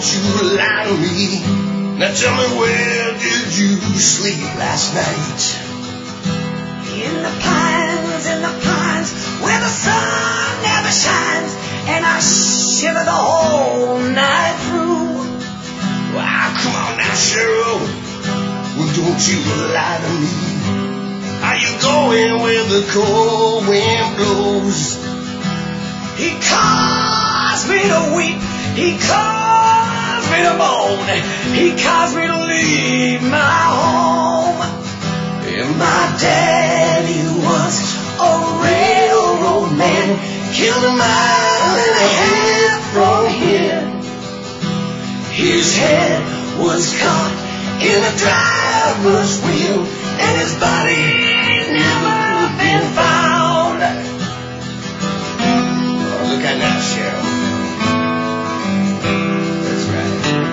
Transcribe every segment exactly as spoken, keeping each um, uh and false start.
don't you lie to me. Now tell me, where did you sleep last night? In the pines, in the pines, where the sun never shines, and I shiver the whole night through. Wow, come on now, Cheryl. Well, don't you lie to me. Are you going where the cold wind blows? He caused me to weep. He caused me to moan. He caused me to leave my home. And my daddy was a railroad man, killed a mile and a half from here. His head was caught in a driver's wheel, and his body never been found. Oh, look at that, Cheryl. That's right.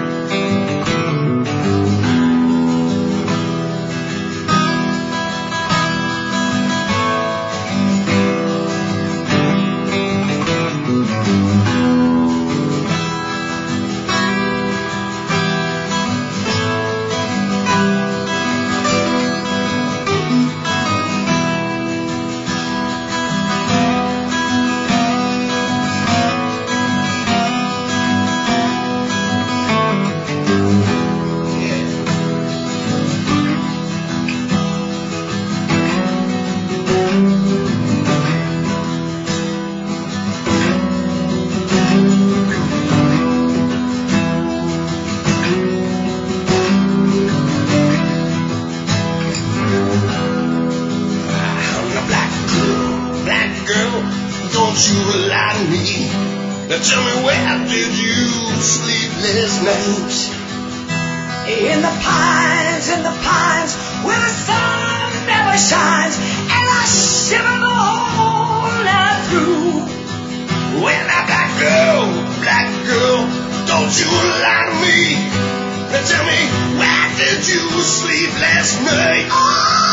Now tell me, where did you sleep last night? In the pines, in the pines, where the sun never shines, and I shiver the whole night through. Well, now, black girl, black girl, don't you lie to me. Now tell me, where did you sleep last night? Oh!